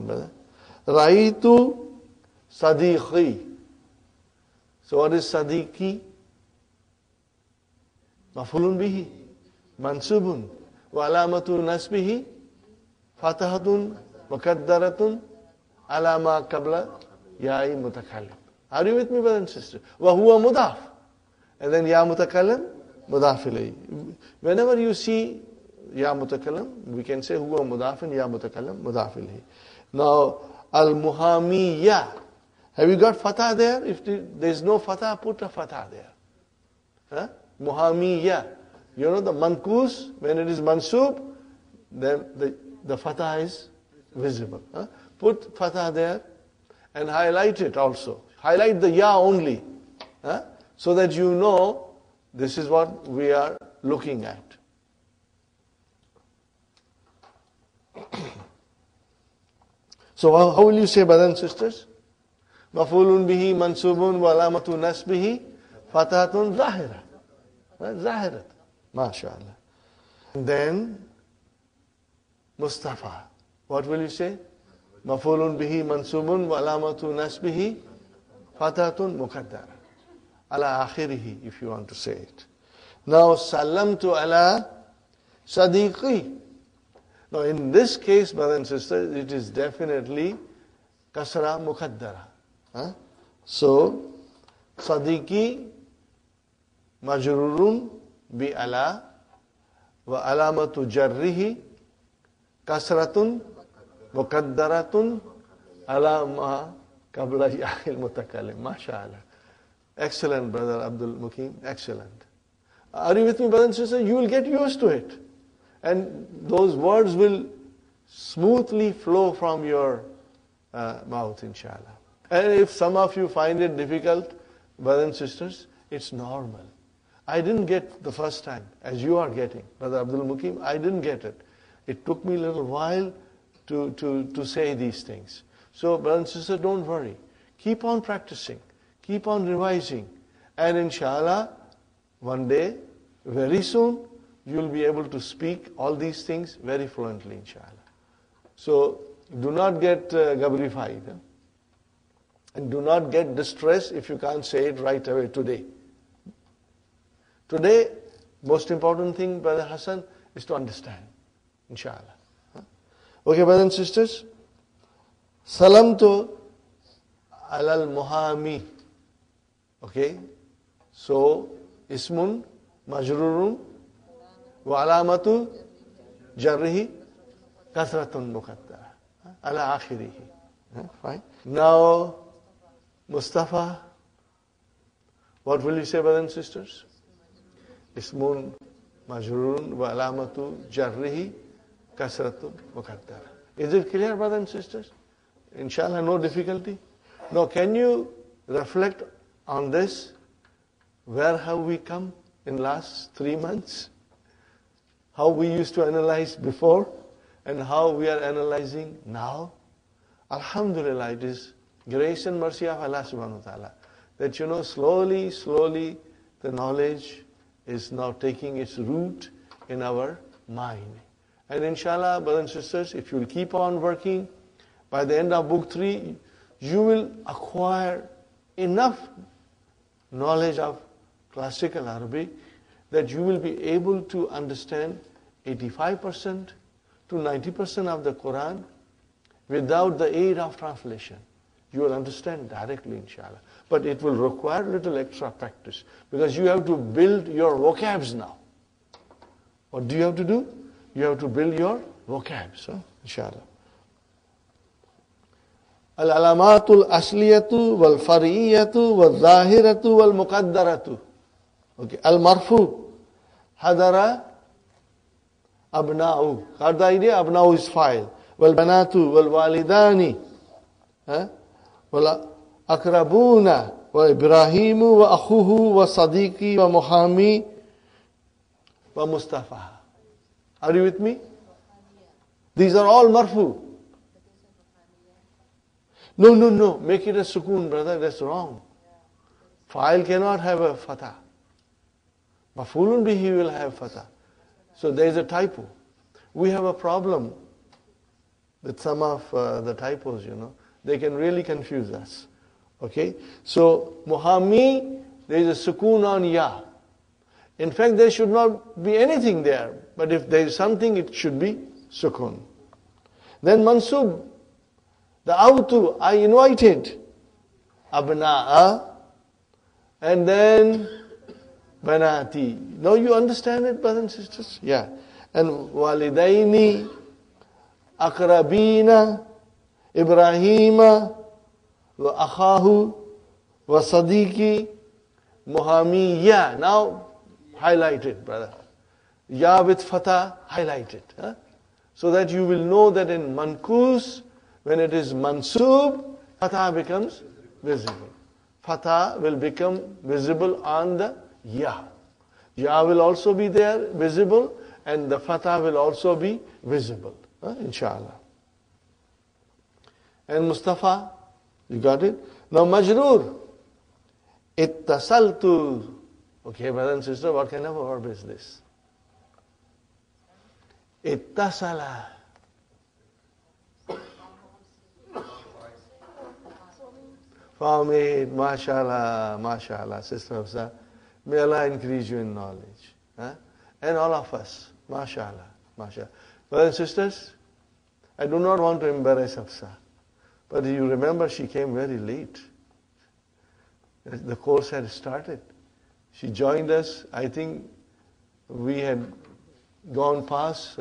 brother. Raitu Sadiqi. So what is Sadiqi? Mafulun bihi. Mansubun. Wa alamatu nasbihi. Fatahatun. Muqaddaratun. Alama qabla. Ya'i mutakallim. Are you with me, brothers and sisters? Wa huwa mudaf. And then ya mutakallim, mudaf ilayhi. Whenever you see ya mutakallim, we can say huwa mudaf and ya mutakallim, mudaf ilayhi. Now, al-muhamiyya. Have you got fatah there? If there is no fatah, put a fatah there. Huh? Muhamiyya. You know the mankus, when it is mansub, then the fatah is visible. Huh? Put fatah there and highlight it also. Highlight the ya only. Huh? So that you know this is what we are looking at. So how will you say, brothers and sisters? Mafulun bihi mansubun wa alamatu nasbihi fatahatun zahira. Zahirat. MashaAllah. And then Mustafa. What will you say? Mafulun bihi mansubun wa alamatu nasbihi fatahatun muqaddara. Ala akhirihi, if you want to say it. Now, salamtu ala sadiqi. Now, in this case, brothers and sisters, it is definitely kasra muqaddara. Huh? So, sadiqi majrurun bi ala wa alamatu jarrihi kasratun muqaddaratun ala ma qabla ya'il mutakallim. MashaAllah. Excellent, brother Abdul Mukim. Excellent. Are you with me, brothers and sisters? You will get used to it. And those words will smoothly flow from your mouth, inshallah. And if some of you find it difficult, brothers and sisters, it's normal. I didn't get the first time, as you are getting. Brother Abdul Mukim, I didn't get it. It took me a little while to say these things. So, brothers and sisters, don't worry. Keep on practicing. Keep on revising. And inshallah, one day, very soon, you will be able to speak all these things very fluently, inshallah. So, do not get gabrified. And do not get distressed if you can't say it right away today. Today, most important thing, Brother Hassan, is to understand, inshallah. Okay, brothers and sisters. Salamtu alal muhami. Okay, so ismun majrurun wa alamatu jarrihi kasratun muqaddara ala akhirihi. Fine. Now, Mustafa, what will you say, brothers and sisters? Ismun majrurun wa alamatu jarrihi kasratun muqaddara. Is it clear, brothers and sisters? Inshallah, no difficulty. Now, can you reflect on this? Where have we come in last 3 months? How we used to analyze before and how we are analyzing now? Alhamdulillah, it is grace and mercy of Allah subhanahu wa ta'ala that slowly the knowledge is now taking its root in our mind. And inshallah, brothers and sisters, if you will keep on working, by the end of book 3, you will acquire enough knowledge of classical Arabic that you will be able to understand 85% to 90% of the Quran without the aid of translation. You will understand directly, inshallah. But it will require little extra practice because you have to build your vocabs now. What do you have to do? You have to build your vocabs, inshallah. Al-alamatul asliyatu wal fariyatu wal zahiratu wal muqaddaratu. Okay. Al-marfu hadara abna'u. Got the idea? Abna'u is file. Wal banatu wal walidani. Wal akrabuna wa Ibrahimu wa akhuhu wa sadiqi wa muhami wa Mustafa. Are you with me? These are all marfu. No. Make it a sukoon, brother. That's wrong. Fa'il cannot have a fatah. Maf'ulun bihi will have fatah. So there is a typo. We have a problem. with some of the typos, they can really confuse us. Okay? So, muhammi, there is a sukoon on ya. In fact, there should not be anything there. But if there is something, it should be sukoon. Then mansub, the awtu, I invited. Abna'a. And then banati. Now you understand it, brothers and sisters? Yeah. And walidaini, akrabina, Ibrahima, wa akhahu, wa sadiqi, muhammiya. Now highlight it, brother. Ya with fatah, highlight it. Huh? So that you will know that in mankus, when it is mansub, fatah becomes visible. Fatah will become visible on the ya. Ya will also be there, visible, and the fatah will also be visible. Inshallah. And Mustafa, you got it? Now majroor. Ittasaltu. Okay, brother and sister, what kind of a verb is this? Ittasala. Fahmid, mashallah, mashallah, Sister Hafsa. May Allah increase you in knowledge. And all of us, mashallah, mashallah. Brothers and sisters, I do not want to embarrass Hafsa. But you remember she came very late. The course had started. She joined us, I think we had gone past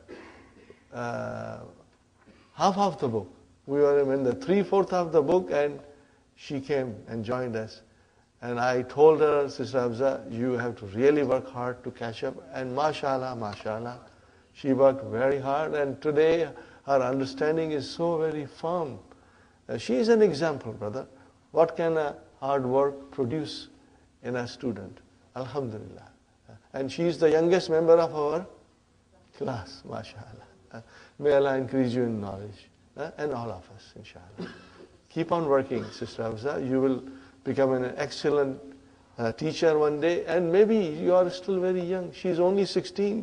half of the book. We were in the 3/4 of the book and she came and joined us. And I told her, Sister Hafsa, you have to really work hard to catch up. And mashallah, mashallah, she worked very hard. And today her understanding is so very firm. She is an example, brother. What can a hard work produce in a student? Alhamdulillah. And she is the youngest member of our class, mashallah. May Allah increase you in knowledge. And all of us, inshallah. Keep on working, Sister Hafsa. You will become an excellent teacher one day. And maybe you are still very young. She is only 16.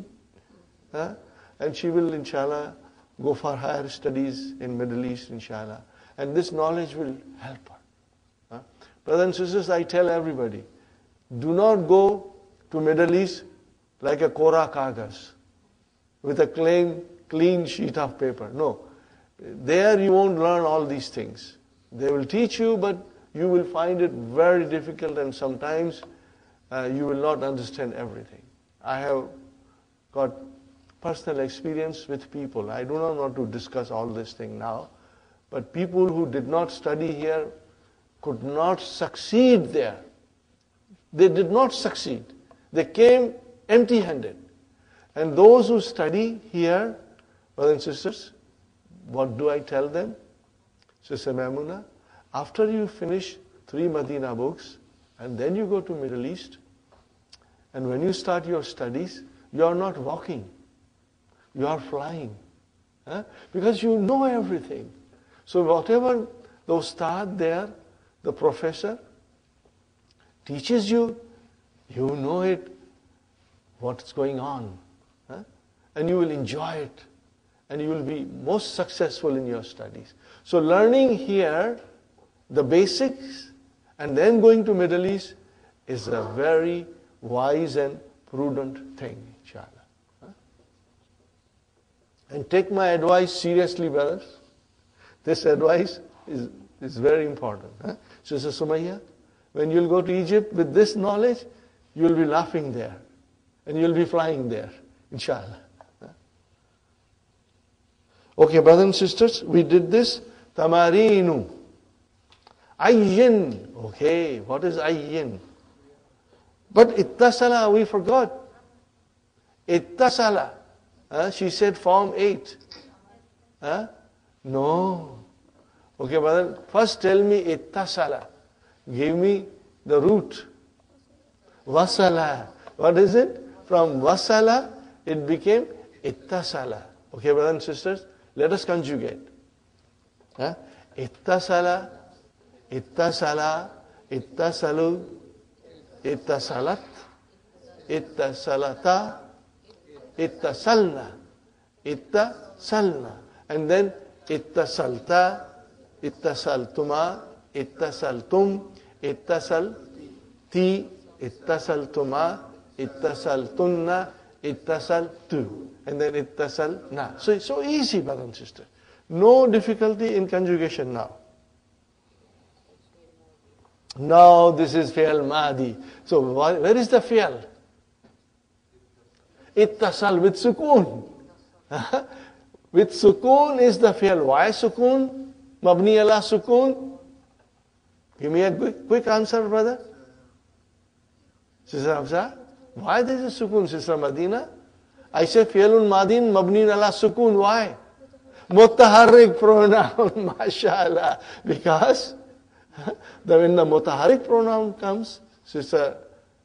And she will, inshallah, go for higher studies in Middle East, inshallah. And this knowledge will help her. Brothers and sisters, I tell everybody, do not go to Middle East like a Kora Kagas with a clean sheet of paper. No. There you won't learn all these things. They will teach you, but you will find it very difficult and sometimes you will not understand everything. I have got personal experience with people. I do not want to discuss all this thing now, but people who did not study here could not succeed there. They did not succeed. They came empty-handed. And those who study here, brothers and sisters, what do I tell them? Sister Maimuna, after you finish 3 Medina books, and then you go to Middle East, and when you start your studies, you are not walking. You are flying. Because you know everything. So whatever the ustad there, the professor, teaches you, you know it, what's going on. And you will enjoy it. And you will be most successful in your studies. So learning here, the basics, and then going to Middle East is a very wise and prudent thing, inshallah. And take my advice seriously, brothers. This advice is very important. Sister Sumayya, when you'll go to Egypt with this knowledge, you'll be laughing there. And you'll be flying there, inshallah. Okay, brothers and sisters, we did this. Tamarinu. Ayyin. Okay, what is ayyin? But ittasala, we forgot. Ittasala. She said form 8. No. Okay, brother, first tell me ittasala. Give me the root. Wasala. What is it? From wasala, it became ittasala. Okay, brothers and sisters, let us conjugate. Ittasala, ittasala, ittasalu, ittasalat, ittasalata, ittasalna, ittasalna. And then ittasalta, ittasaltuma, ittasaltum, ittasalti, ittasaltuma, ittasaltunna, ittasaltu, and then ittasalna. So it's so easy, brother and sister. No difficulty in conjugation now. Now this is fi'al madi. So where is the fi'al? Ittasal with sukoon. With sukoon is the fi'al. Why sukoon? Mabni ala sukoon. Give me a quick answer, brother. Sister Hafsa. Why there is a sukoon, Sister Madina? I say fi'alun madin mabni ala sukoon. Why? Mutaharrik pronoun, mashallah. Because when the mutaharrik pronoun comes, Sister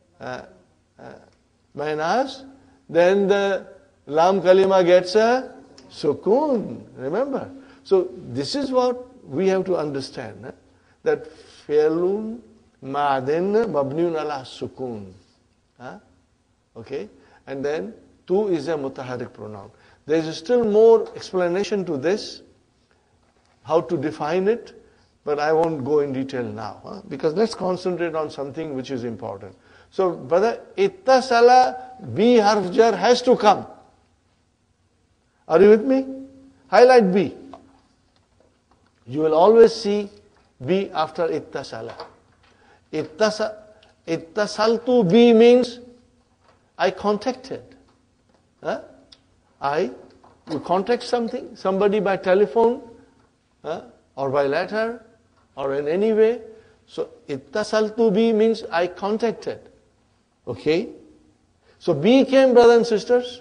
Maynaz, then the lam kalima gets a sukoon. Remember? So this is what we have to understand. That fi'lun madin mabniun ala sukoon. Okay? And then tu is a mutaharrik pronoun. There is still more explanation to this, how to define it, but I won't go in detail now, because let's concentrate on something which is important. So, brother, ittasala, B harf jar has to come. Are you with me? Highlight B. You will always see B after ittasala. Ittasaltu B means I contacted. You contact somebody by telephone, or by letter, or in any way. So, ittasaltu bi means I contacted. Okay? So, B came, brothers and sisters.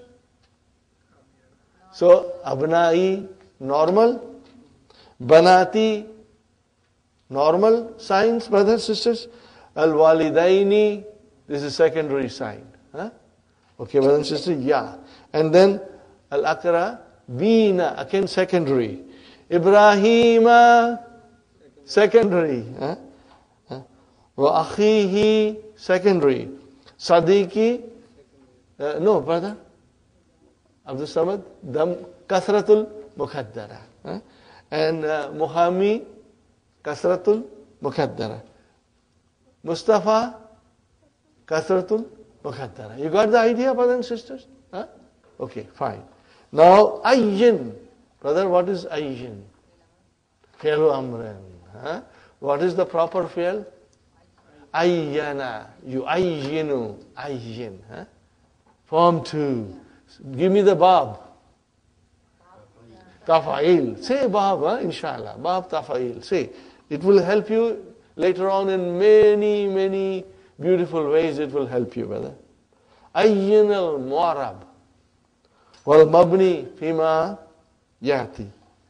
So, abnai, normal. Banati, normal signs, brothers and sisters. Al-walidaini, this is secondary sign. Okay, brothers and sisters, yeah. And then, Al-Akra, Bina, again secondary. Ibrahima, secondary. Wa akhihi, secondary. Sadiqi, no, brother. Abdul Samad, Kasratul Mukhaddara. And Muhammi, Kasratul Mukhaddara. Mustafa, Kasratul Mukhaddara. You got the idea, brothers and sisters? Okay, fine. Now, ayyin. Brother, what is ayyin? Fi'lu amrin. What is the proper fi'l? Ayyana. You ayyinu. Ayyin. Form 2. Give me the bab. Tafa'il. Say bab, inshallah. Bab tafa'il. Say. It will help you later on in many, many beautiful ways. It will help you, brother. Ayyin al-mu'arab. Wal mabni fima yati.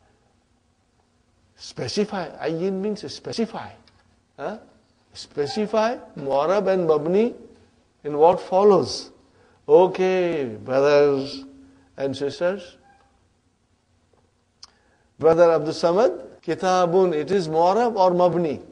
Specify. Ayyin means specify. Specify mu'arab and mabni in what follows. Okay, brothers and sisters. Brother Abdul Samad, kitabun, it is mu'arab or mabni?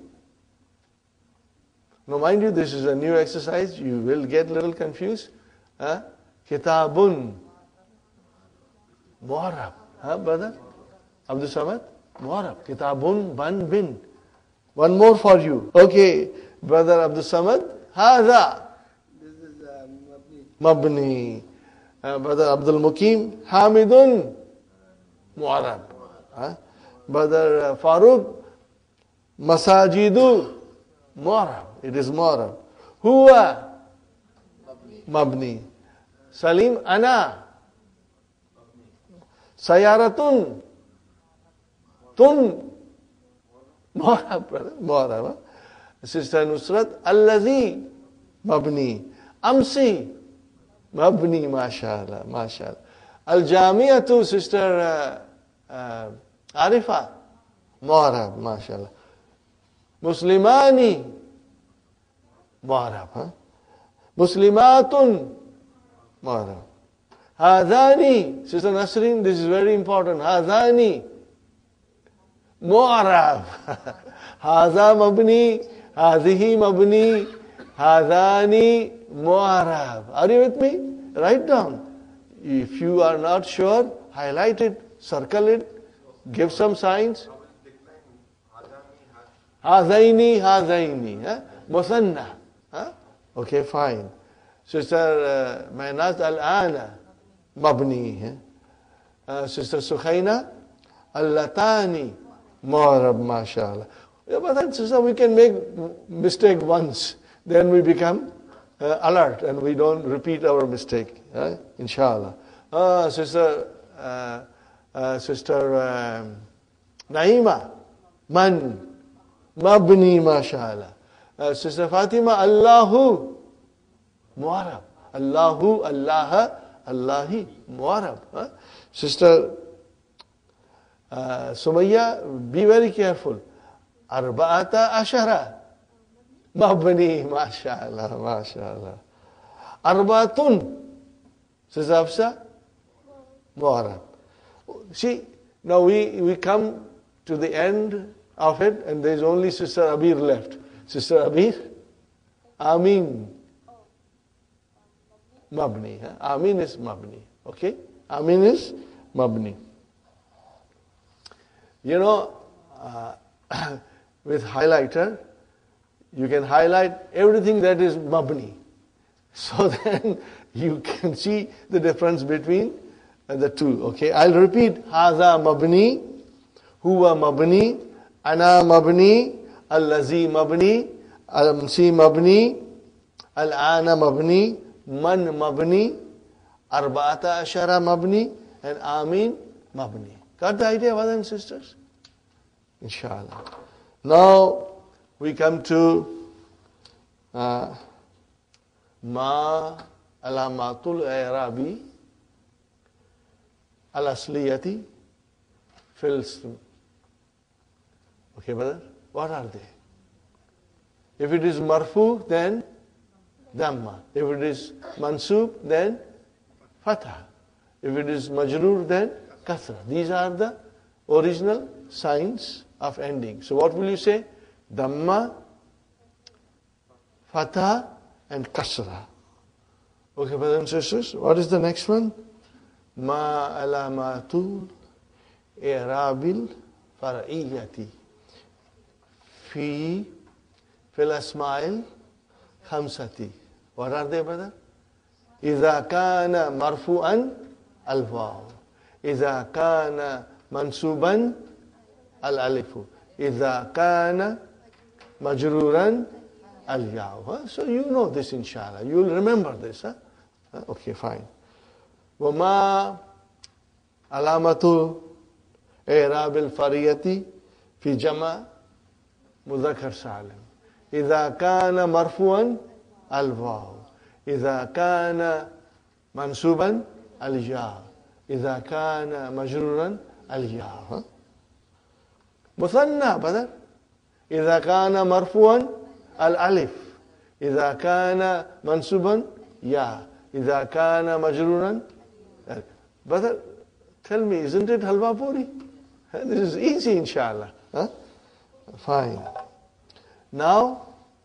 Now mind you, this is a new exercise. You will get a little confused. Kitabun. Mu'arab. Brother? Abdul Samad? Mu'arab. Kitabun ban bin. One more for you. Okay. Brother Abdul Samad? Hadha. This is Mabni. Brother Abdul Mukim? Hamidun. Mu'arab. Brother Farooq? Masajidu. Mu'arab. It is Mu'arab. Huwa. Mabni. Salim? Ana. Sayaratun. Tun. Mu'arab, brother. Mu'arab. Sister Nusrat. Allazi. Mabni. Amsi. Mabni. MashaAllah. MashaAllah. Al-Jamiatu. Sister Arifa. Mu'arab. MashaAllah. Muslimani. Mu'arab. Muslimatun. Mu'arab. Hadani, Sister Nasreen, this is very important. Hadani, Mu'arab. Hadha mabni, hadhihi mabni, hadani Mu'arab. Are you with me? Write down. If you are not sure, highlight it, circle it, Give some signs. Hazaini, hazaini. Musanna. Okay, fine. Sister Maynaz al-ana, mabni. Sister Sukhaina, al-latani, mu'arab, mashallah. Yeah, but then, sister, we can make mistake once. Then we become alert and we don't repeat our mistake. Inshallah. Sister Naima, man, mabni, mashallah. Sister Fatima, Allahu, mu'arab. Allahu, Allah, Allahi, mu'arab. Sister Sumayya, be very careful. Arba'ata ashara. Mabni, mashallah, mashallah. Arba'atun. Sister Hafsa, mu'arab. See, now we come to the end of it and there is only Sister Abir left. Sister Abir, Amin. Mabni. Amin is Mabni. Okay? Amin is Mabni. You know, with highlighter, you can highlight everything that is Mabni. So then you can see the difference between the two. Okay? I'll repeat. Haza Mabni, Huwa Mabni, Ana Mabni, Allazi Mabni, Al-Amsi Mabni, Al-Ana Mabni, Man Mabni, Arba'ata Ashara Mabni, and Amin Mabni. Got the idea, brothers and sisters? Inshallah. Now we come to Ma Alamatul I'rabi Al-Asliyati Fil Ism. Okay, brother? What are they? If it is marfu, then Dhamma. If it is mansub, then Fatha. If it is majrur, then Kasra. These are the original signs of ending. So what will you say? Dhamma, Fatha, and Kasra. Okay, brothers and sisters, what is the next one? Ma alamatul i'rabil far'iyyati fi fil asma'il khamsati. What are they, brother? إذا كان مرفوعا الواو. إذا كان منصوبا الألف. إذا كان مجرورا الياء. So you know this, inshallah. You will remember this. Okay, fine. وما علامة إعراب الفرية في جمع مذكر سالم. إذا كان مرفوعا الواو. إذا كان منصوبا الياء. إذا كان مجرورا الياء. مثنى بدل. إذا كان مرفوعا الألف. إذا كان منصوبا ياء. إذا كان مجرورا. Brother, tell me, isn't it halwa puri? This is easy, inshallah. Fine. Now,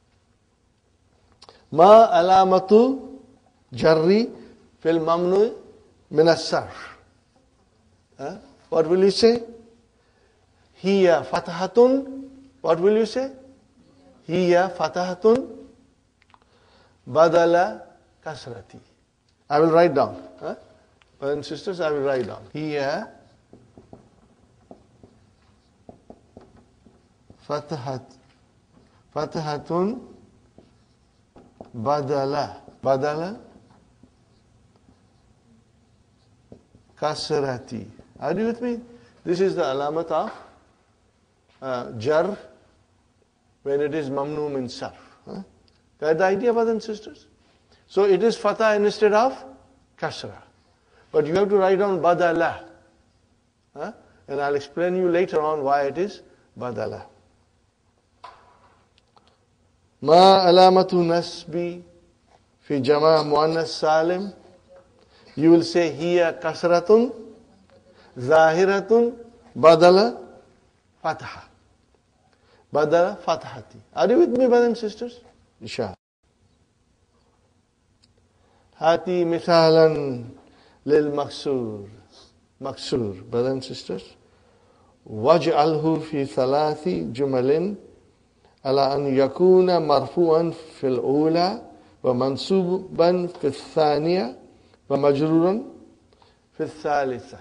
ما علامة جري في الممنوع من الصرف. What will you say? هي فتحة. What will you say? هي فتحة بدل كسرتي. I will write down. Brothers and sisters, I will write down. هي فتحة بدل kasrati. Are you with me? This is the alamat of jar when it is mamnu min sarf. Got the idea, brothers and sisters? So it is fatha instead of kasra. But you have to write down badala. And I'll explain you later on why it is badala. ما علامة نسب في جمع مؤنث سالم. You will say هي كسرة ظاهرة بدل فتحة. بدل فتحتي. Are you with me, brothers and sisters? Inshallah. هاتي مثالا للمكسور. مكسور, brothers and sisters. وَاجْعَلْهُ فِي ثَلَاثِ جُمَلٍ على أن يكون مرفوعا في الأولى ومنصوبا في الثانية ومجرورا في الثالثة.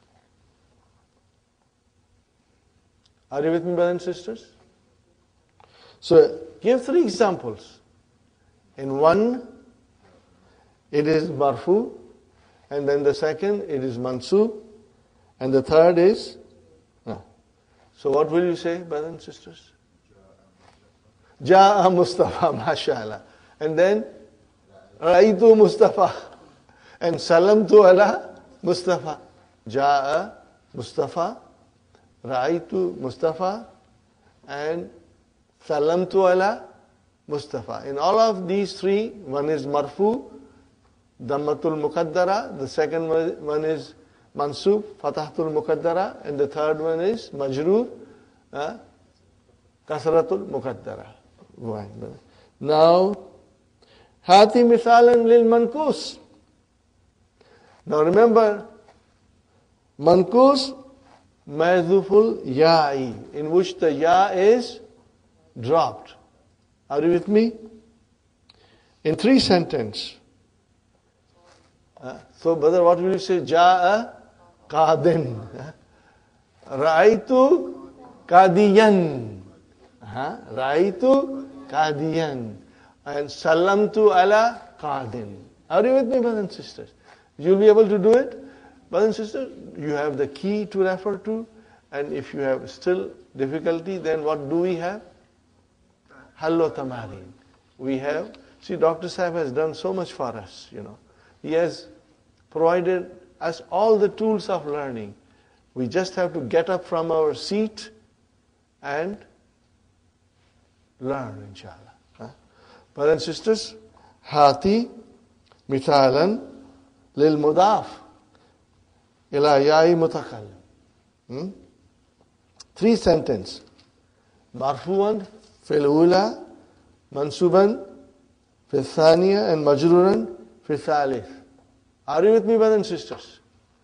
Are you with me, brothers and sisters? So, give 3 examples. In one, it is marfu, and then the second, it is mansub, and the third is... So what will you say, brothers and sisters? Ja'a Mustafa, mashallah. And then, Ra'aytu Mustafa. And Salamtu ala Mustafa. Ja'a Mustafa, Ra'aytu Mustafa, and Salamtu ala Mustafa. In all of these 3, one is marfu, Dammatul Muqaddara, the second one is Mansub, Fatahtul Muqaddara, and the third one is Majroor, Kasratul Muqaddara. Now, Hati Misalan lil Mankus. Now remember, Mankus Mahdhuful Ya'i, in which the Ya is dropped. Are you with me? In 3 sentences. So, brother, what will you say? Ja'a Qadin. Ra'aytu Qadiyan. Ra'aytu Qadiyan. And Salamtu ala Qadin. Are you with me, brothers and sisters? You'll be able to do it. Brothers and sisters, you have the key to refer to. And if you have still difficulty, then what do we have? Hallo Tamarin. We have, see, Dr. Sahib has done so much for us, He has provided us all the tools of learning. We just have to get up from our seat and learn, inshallah. Brothers and sisters, Hati Mithalan lil Mudaf ila Ya'i Mutakallim. 3 sentences. Marfu'an fil ula, mansuban fil thaniya, and majruran fil thalith. Are you with me, brothers and sisters?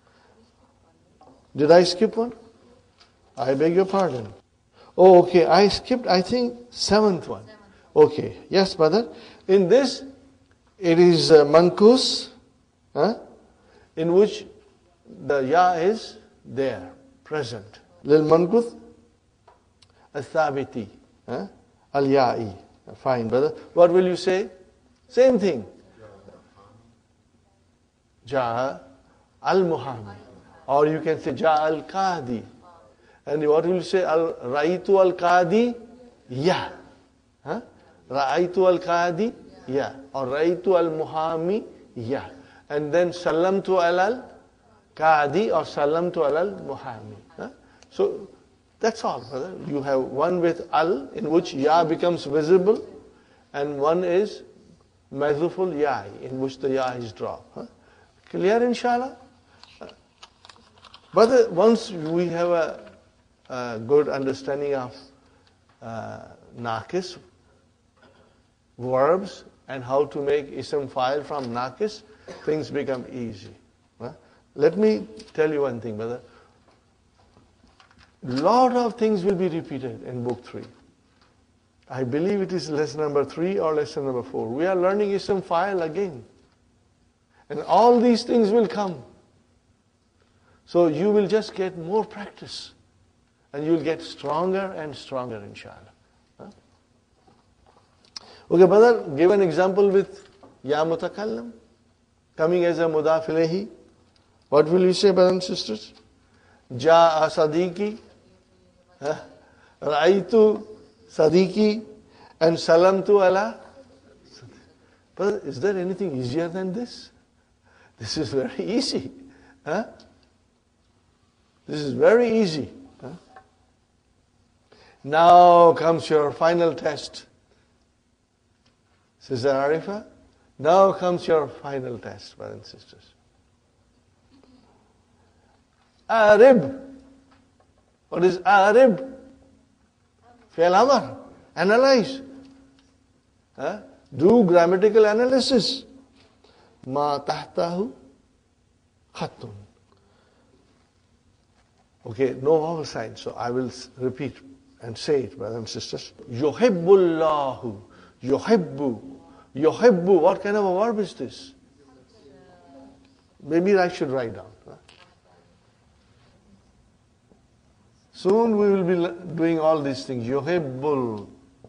Did I skip one? I beg your pardon. Oh, okay. I skipped, I think, 7th one. Okay. Yes, brother. In this, it is mankus, in which the ya is there, present. Lil mankus al-thabiti, al-ya'i. Fine, brother. What will you say? Same thing. Ja'a al-muhami. Or you can say Ja'a al-qadi. And what will you say? Ra'aytu al-qadi, ya. Ra'aytu al-qadi, ya. Or Ra'aytu al-muhami, ya. And then Salamtu al-qadi or Salamtu al-muhami. So that's all, brother. You have one with al, in which ya becomes visible, and one is madhuful ya, in which the ya is dropped. Clear, inshallah? But once we have a good understanding of naqis, verbs, and how to make ism file from naqis, things become easy. Let me tell you one thing, brother. Lot of things will be repeated in book 3. I believe it is lesson number 3 or lesson number 4. We are learning ism file again. And all these things will come. So you will just get more practice. And you will get stronger and stronger, inshallah. Okay, brother, give an example with Ya Mutakallam, coming as a Mudaf ilayhi. What will you say, brothers and sisters? Ja'a Sadiqi, Ra'aytu Sadiqi, and Salamtu ala. Brother, is there anything easier than this? This is very easy. This is very easy. Now comes your final test. Sister Arifa, now comes your final test, brothers and sisters. Arib. What is Arib? Fi'al Amr. Analyze. Do grammatical analysis. Ma tahtahu khattun. Okay, no vowel sign. So I will repeat and say it, brothers and sisters. Yuhibbullahu. Yuhibbu. Yuhibbu. What kind of a verb is this? Maybe I should write down. Soon we will be doing all these things. Yuhibbul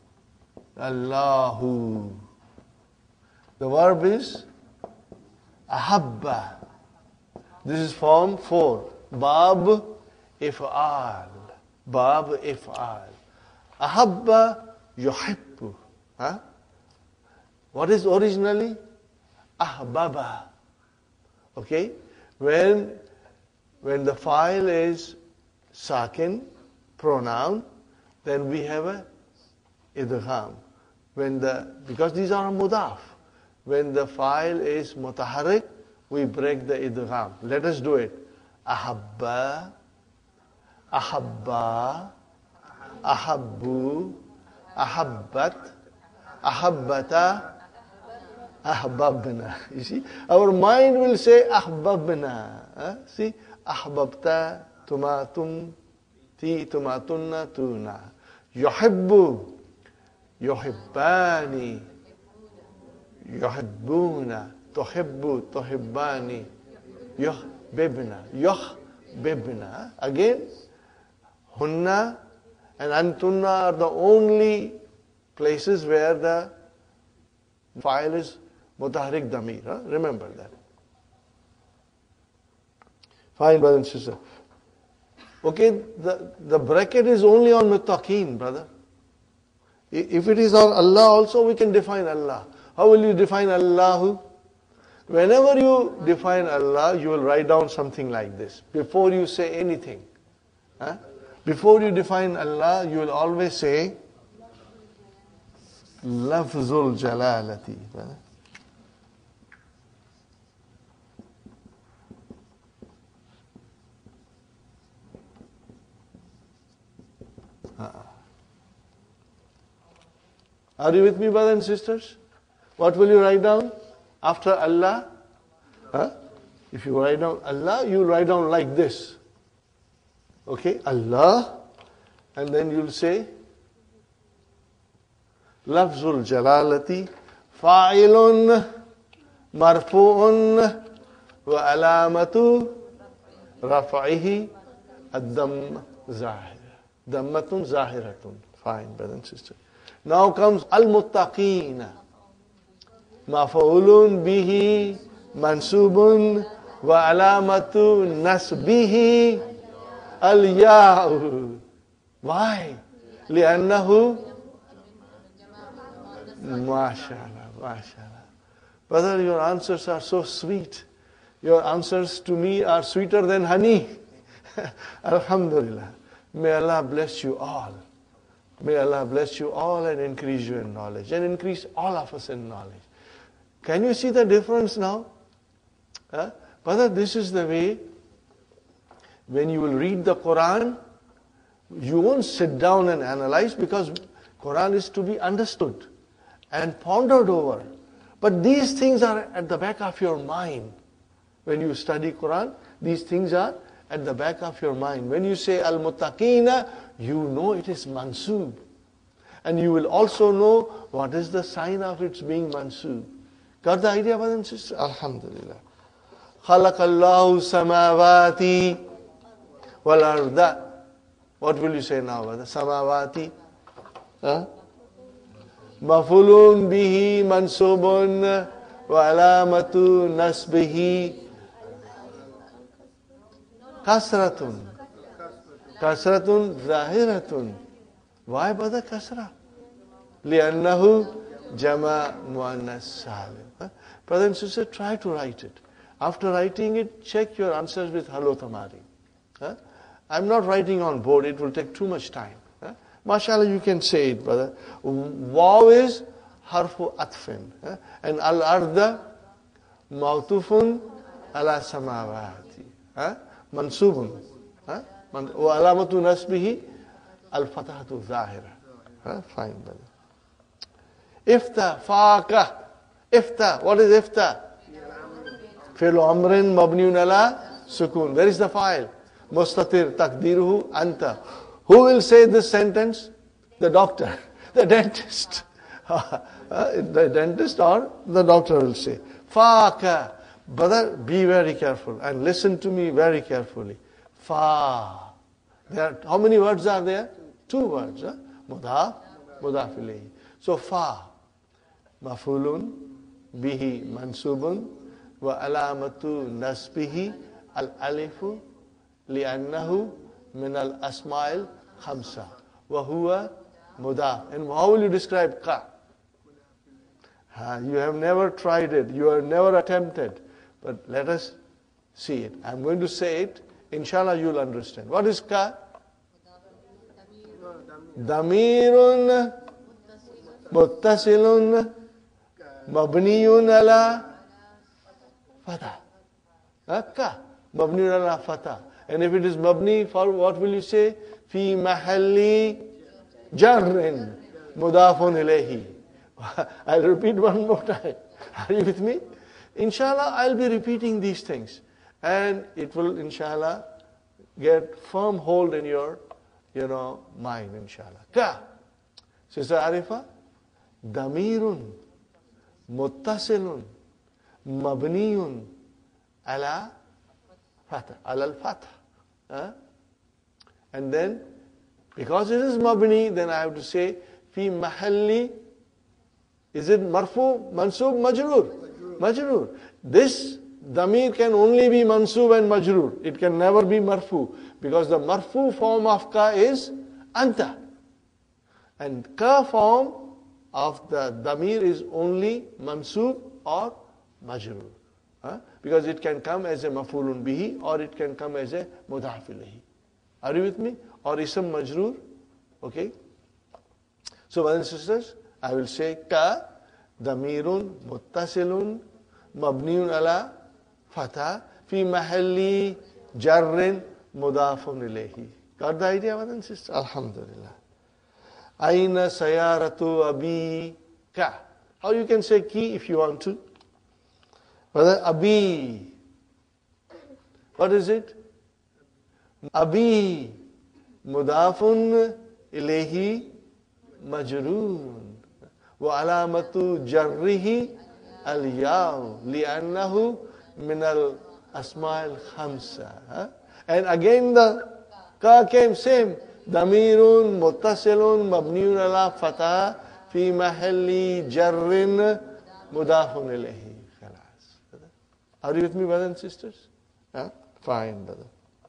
Allahu. The verb is ahabba. This is form 4. Bab if'al. Bab if'al. Ahabba yuhibbu. Huh? What is originally? Ahbaba. Okay? When the file is sakin, pronoun, then we have a idgham. Because these are mudaf. When the file is mutaharrik, we break the idgham. Let us do it. Ahabba, ahabba, ahabbu, ahabbat, ahabbata, ahbabna. You see, our mind will say ahbabna. See, ahbabta, tumatum, ti, tumatunna, tuna. Yuhibbu, yuhibbani, yuhibbuna, tuhibbu, tuhibbani, yuhbibna, yuhbibna. Again, hunna and antunna are the only places where the file is mutaharrik damir. Remember that. Fine, brother and sister. Okay, the bracket is only on muttaqeen, brother. If it is on Allah also, we can define Allah. How will you define Allahu? Whenever you define Allah, you will write down something like this. Before you say anything. Before you define Allah, you will always say Lafzul Jalalati. Are you with me, brothers and sisters? What will you write down after Allah? If you write down Allah, you will write down like this. Okay, Allah, and then you'll say Lafzul Jalalati Fa'ilun Marfu'un Wa alamatu Raf'ihi Ad-Damm Zahira. Dammatun Zahiratun. Fine, brother and sister. Now comes Al-Muttaqeen. Maf'ulun bihi mansubun wa alamatu nasbihi al-ya'u. Why? لأنه MashaAllah, MashaAllah. Brother, your answers are so sweet. Your answers to me are sweeter than honey. Alhamdulillah. May Allah bless you all. May Allah bless you all and increase you in knowledge and increase all of us in knowledge. Can you see the difference now? Brother, this is the way when you will read the Quran, you won't sit down and analyze because Quran is to be understood and pondered over. But these things are at the back of your mind. When you study Quran, these things are at the back of your mind. When you say Al-Muttaqina, you know it is mansoob. And you will also know what is the sign of its being mansoob. Got the idea, brothers and sisters? Alhamdulillah. Khalaqallahu samawati wal arda. What will you say now, brother? Samawati. Mafulun bihi mansubun wa alamatu nasbihi kasratun. Kasratun zahiratun. Why, brother, kasra? لِأَنَّهُ jama muannas salim. Brother and sister, try to write it. After writing it, check your answers with Hello Tamari. I'm not writing on board, it will take too much time. MashaAllah, you can say it, brother. Waw is harfu atfin. And al-arda mawtufun ala samawati. Mansubun. Wa alamatu nasbihi al-fatahatu zahira. Fine, brother. Ifta, faqa. Ifta, what is ifta? Fi'lu amrin mabniun ala sukun. Where is the file? Mustatir takdiruhu anta. Who will say this sentence? The doctor, the dentist. The dentist or the doctor will say. Fa-ka. Brother, be very careful and listen to me very carefully. Fa. How many words are there? Two words. Mudaf, mudaf ilayhi. So fa. Mafulun bihi mansubun wa alamatu nasbihi al-alifu li'annahu min al-asma'il khamsa wa huwa mudaf. And how will you describe ka? You have never tried it. You have never attempted. But let us see it. I'm going to say it. Inshallah, you'll understand. What is ka? Damirun muttasilun mabniyun ala fatah. Ka. Mabniyun ala fatah. And if it is mabni, for what will you say? Fi mahalli jarrin mudafun ilayhi. I'll repeat one more time. Are you with me? Inshallah, I'll be repeating these things. And it will, inshallah, get firm hold in your, mind, inshallah. Ka. Sister Arifa, damirun, muttasilun, mabniyun, ala fatah, ala al-fatah. And then, because it is mabni, then I have to say, fi mahalli, is it marfu, mansub, majroor? Majroor. This damir can only be mansub and majroor. It can never be marfu. Because the marfu form of ka is anta. And ka form of the damir is only mansub or majroor. Because it can come as a mafulun bihi or it can come as a mudaf ilayhi. Are you with me? Or ism majroor. Okay. So brothers and sisters, I will say ka damirun muttasilun mabniyun ala fatah fi mahalli jarrin mudafun ilayhi. Got the idea, brothers and sisters? Alhamdulillah. Aina sayaratu abi ka. How you can say ki if you want to? Brother, abi. What is it? Abi mudafun ilayhi majrurun. وعلامة جره الياء لأنه من الأسماء الخمسة. And again the ka came same. ضمير متصل مبني على فتح في محل جر مضاف إليه. Are you with me, brothers and sisters? Fine, brother.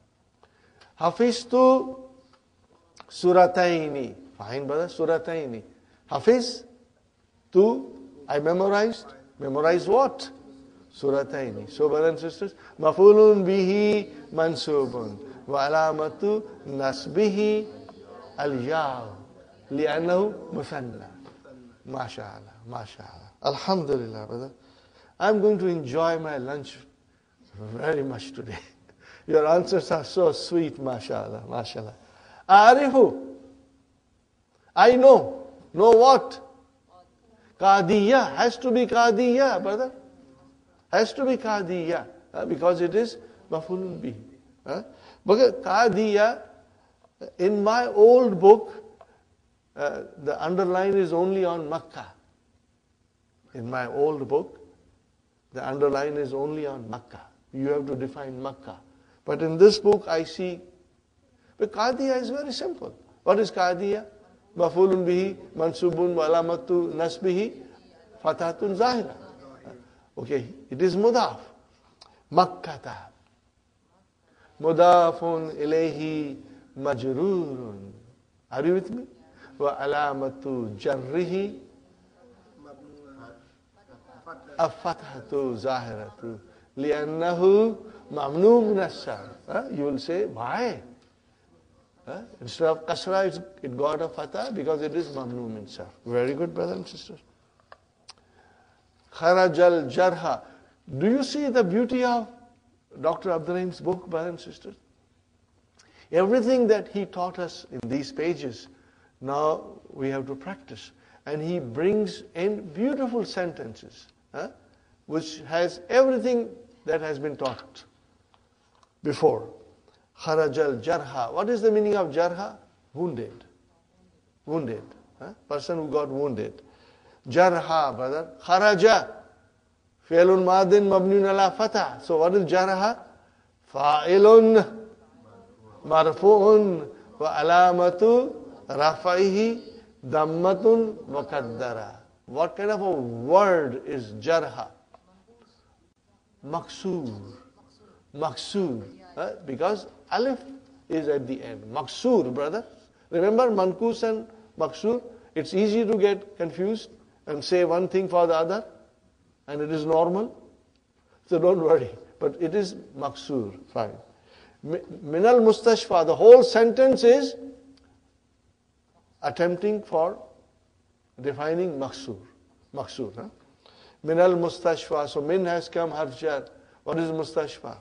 حفظت سورتين. Fine, brother. سورتين. Hafiz. I memorized. Memorized what? Surataini. So, brothers and sisters, mafulun bihi mansubun wa alamatu nasbihi al-yaw li'annahu muthanna. MashaAllah, MashaAllah. Alhamdulillah, brother. I'm going to enjoy my lunch very much today. Your answers are so sweet, MashaAllah, MashaAllah. Arifu. I know. Know what? Qadiyya. Has to be Qadiyya, brother. Has to be Qadiyya. Because it is mafulun bihi. But Qadiyya, in my old book, the underline is only on Makkah. In my old book, the underline is only on Makkah. You have to define Makkah. But in this book, I see, but Qadiyya is very simple. What is Qadiyya? Mafulun bihi, mansubun, wa alamatu nasbihi, fathatun zahira. Okay, it is mudaf. Makkata. Mudafun ilayhi majrurun. Are you with me? Wa alamatu jarrihi afathatu zahiratu. Li'annahu mamnu min as-sarf. You will say, why? Instead of kasra, it got a fatah because it is mamnu min sarf. Very good, brothers and sisters. Kharaj al-jarha. Do you see the beauty of Dr. Abdul Rahim's book, brothers and sisters? Everything that he taught us in these pages, now we have to practice. And he brings in beautiful sentences, which has everything that has been taught before. Kharajal jarha. What is the meaning of jarha? Wounded. Wounded. Person who got wounded. Jarha, brother. Kharaja. Fi'lun madin mabniun ala fatah. So what is jarha? Fa'ilun marfu'un wa alamatu rafaihi dammatun muqaddara. What kind of a word is jarha? Maksur. Maksur. Because alif is at the end. Maksur, brother. Remember mankus and maksur? It's easy to get confused and say one thing for the other. And it is normal. So don't worry. But it is maksur. Fine. Minal mustashfa. The whole sentence is attempting for defining maksur. Maksur. Minal mustashfa. So min has come harf jar. What is mustashfa?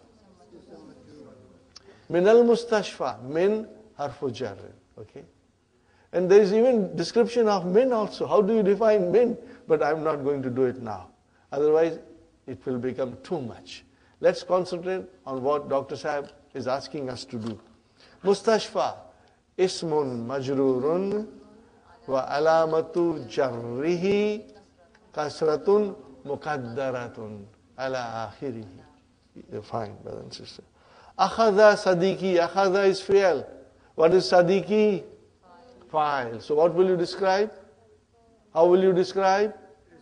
Minal mustashfa. Min harfu jar. Okay. And there is even description of min also. How do you define min? But I'm not going to do it now. Otherwise, it will become too much. Let's concentrate on what Dr. Sahib is asking us to do. Mustashfa. Ismun majrurun wa alamatu jarrihi kasratun muqaddaratun ala akhirihi. Fine, brother and sister. Akhadha sadiki. Akhadha is fi'al. What is sadiki? Fa'il. So what will you describe? How will you describe?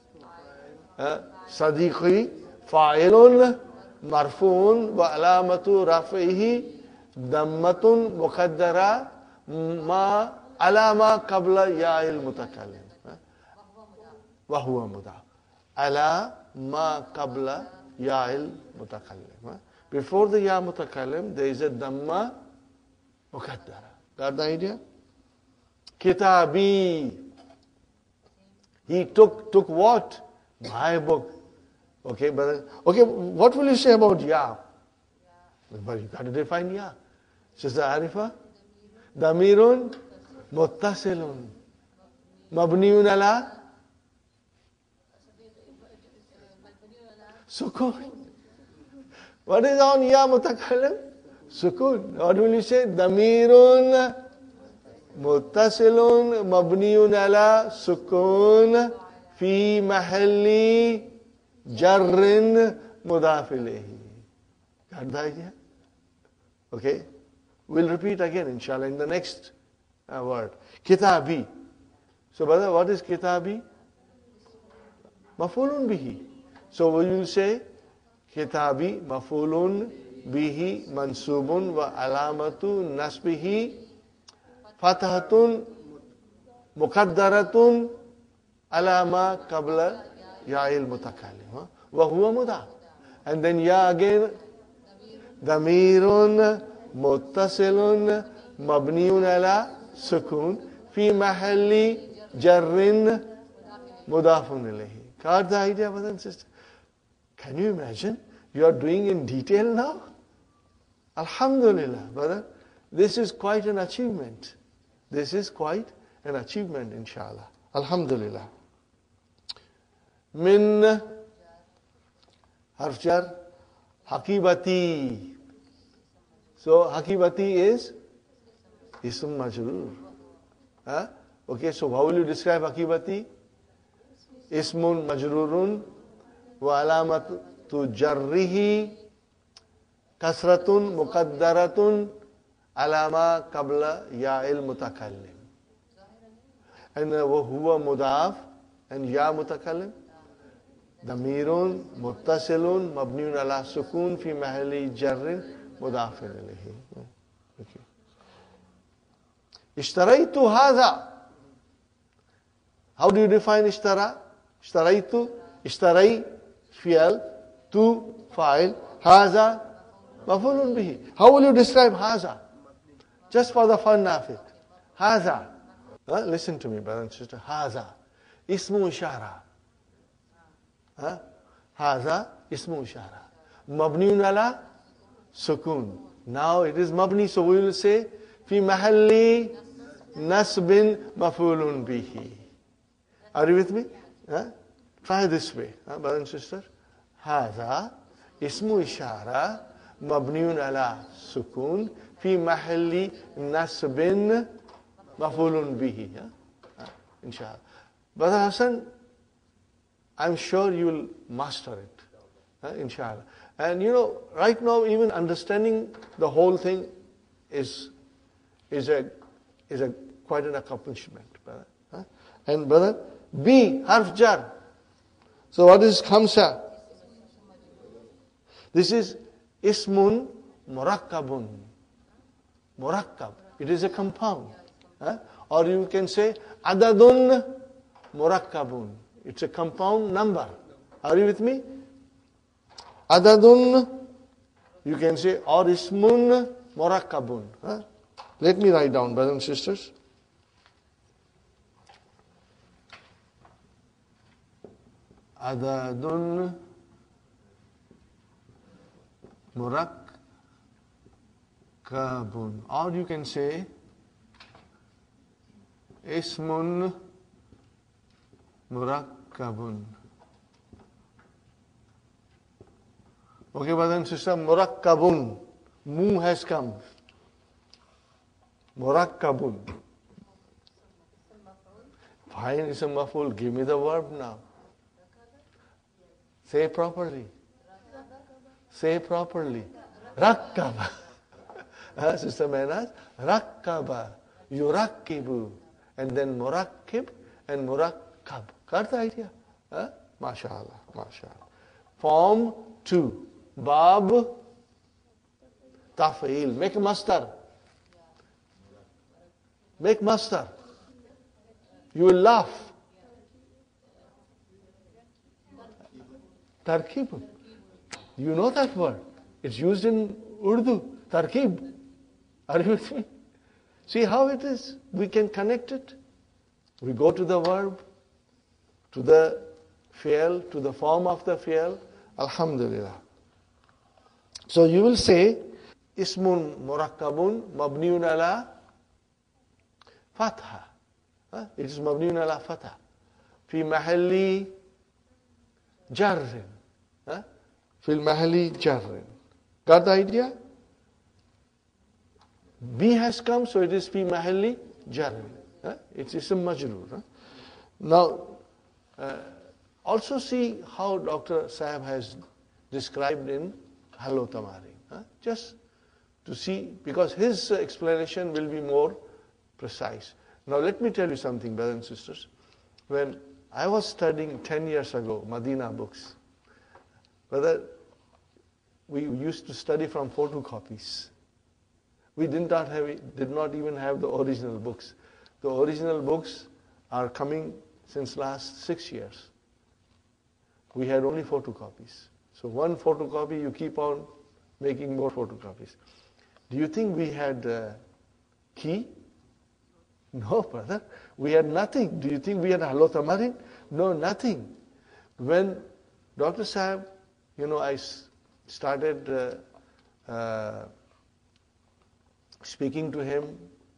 Sadiqi fa'ilun marfu'un wa alamatu rafihi dammatun muqaddara ma alama qabla ya'il mutakallim. Wa huwa mudaf. Ala ma qabla ya'il mutakallim. Before the ya mutakallim, there is a damma muqaddara. Got the idea? Kitabi. He took what? My book. Okay, brother. Okay, what will you say about ya? But you got to define ya. Sister Arifa? Damirun muttasilun. Mabniun ala sukun. What is on ya mutakallim? Sukun. What will you say? Damirun muttasilun mabniun ala sukun fi mahalli jarrin mudaf ilayhi. Got the idea? Okay. We'll repeat again, inshallah, in the next word. Kitabi. So, brother, what is kitabi? Mafulun bihi. So, we will say kitabi mafulun bihi mansubun wa alamatu nasbihi fathatun muqaddaratun alama qabla ya'il mutakallim. Wa huwa mudaf. And then ya again. Damirun muttasilun mabniun ala sukun fi mahalli jarrin mudafun ilayhi. Got the idea, brother and sister? Can you imagine? You are doing in detail now? Alhamdulillah, brother. This is quite an achievement. This is quite an achievement, inshallah. Alhamdulillah. Min harf jar hakibati. So hakibati is ism majrur. Okay, so how will you describe hakibati? Ismun majrurun wa alamatu jarrihi kasratun muqaddaratun alama qabla ya'il mutakallim. And wa huwa mudaf and ya mutakallim. Damirun muttasilun mabniun ala sukun fi mahalli jarrin mudafin ilayhi. Okay. Ishtaraitu hadha. How do you define ishtara? Ishtaraitu. Ishtarai fi'al. Tu fa'il. Hadha mafulun bihi. How will you describe hadha? Just for the fun of it. Hadha. Listen to me, brother and sister. Hadha. Ismu ishara. Hadha ismu ishara. Mabniun ala sukun. Now it is mabni, so we will say fi mahalli nasbin mafulun bihi. Are you with me? Try this way, brother and sister. Hadha ismu ishara mabniun ala sukun fi mahalli nasbin maf'ulun bihi. Inshallah. Brother Hassan, I'm sure you'll master it. Inshallah. And right now even understanding the whole thing is a quite an accomplishment, brother. And brother, B, harf jar. So what is khamsa? This is ismun murakkabun. Murakkab. It is a compound. Or you can say adadun murakkabun. It's a compound number. Are you with me? Adadun, you can say, or ismun murakkabun. Let me write down, brothers and sisters. Adadun murakkabun. Or you can say ismun murakkabun. Okay, brothers and sisters, murakkabun. Mu has come. Murakkabun. Fine, it's a maf'ul. Give me the verb now. Say properly. Say properly. Rakkaba. Sister Mehnaz, rakkaba. Yurakkibu. And then murakkib and murakkab. Got the idea? MashaAllah. MashaAllah. Form 2. Bab taf'il. Make mastar. Make mastar. You will laugh. Tarkib. You know that word. It's used in Urdu. Tarkib. Are you with me? See how it is? We can connect it. We go to the verb, to the fi'l, to the form of the fi'l. Alhamdulillah. So you will say, ismun murakkabun mabniun ala fatha. It is mabniun ala fatha. Fi mahalli jarrin. Fi mahalli jarrin. Got the idea? B has come, so it is fi mahalli jarrin. It's ism majroor. Now, also see how Dr. Sahab has described in Hello Tamari. Just to see, because his explanation will be more precise. Now let me tell you something, brothers and sisters. When I was studying 10 years ago, Madina books, brother, we used to study from photocopies. We did not even have the original books. The original books are coming since last 6 years. We had only photocopies. So one photocopy, you keep on making more photocopies. Do you think we had key? No, brother. We had nothing. Do you think we had Hello Tamarin? No, nothing. When Dr. Sahab, I started speaking to him,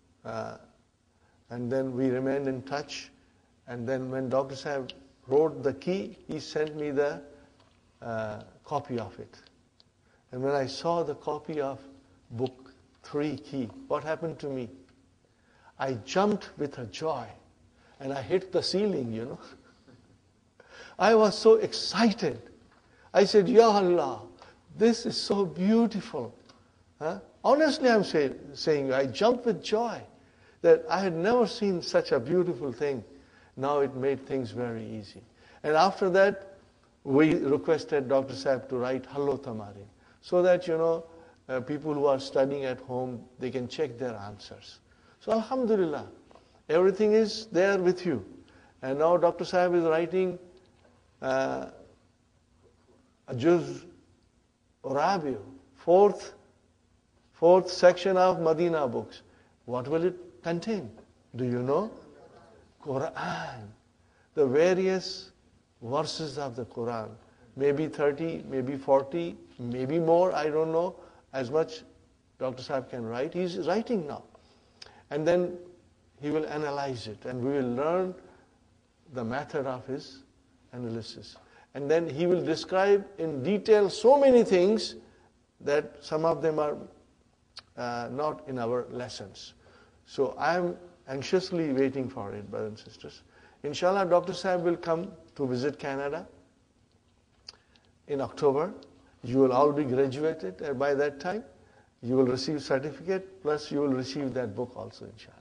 and then we remained in touch. And then when Dr. Sahab wrote the key, he sent me the copy of it. And when I saw the copy of book 3 key, what happened to me? I jumped with a joy and I hit the ceiling, I was so excited. I said, Ya Allah, this is so beautiful. Honestly, I'm saying, I jumped with joy that I had never seen such a beautiful thing. Now it made things very easy. And after that, we requested Dr. Sahab to write Hello Tamarin, so that, people who are studying at home, they can check their answers. So Alhamdulillah, everything is there with you. And now Dr. Sahab is writing a Juz Rabi, fourth section of Madina books. What will it contain? Do you know? Quran. The various verses of the Quran. Maybe 30, maybe 40, maybe more, I don't know. As much Dr. Sahab can write. He's writing now. And then he will analyze it and we will learn the method of his analysis. And then he will describe in detail so many things that some of them are not in our lessons. So I am anxiously waiting for it, brothers and sisters. Inshallah, Dr. Sahib will come to visit Canada in October. You will all be graduated by that time. You will receive certificate, plus you will receive that book also, inshallah.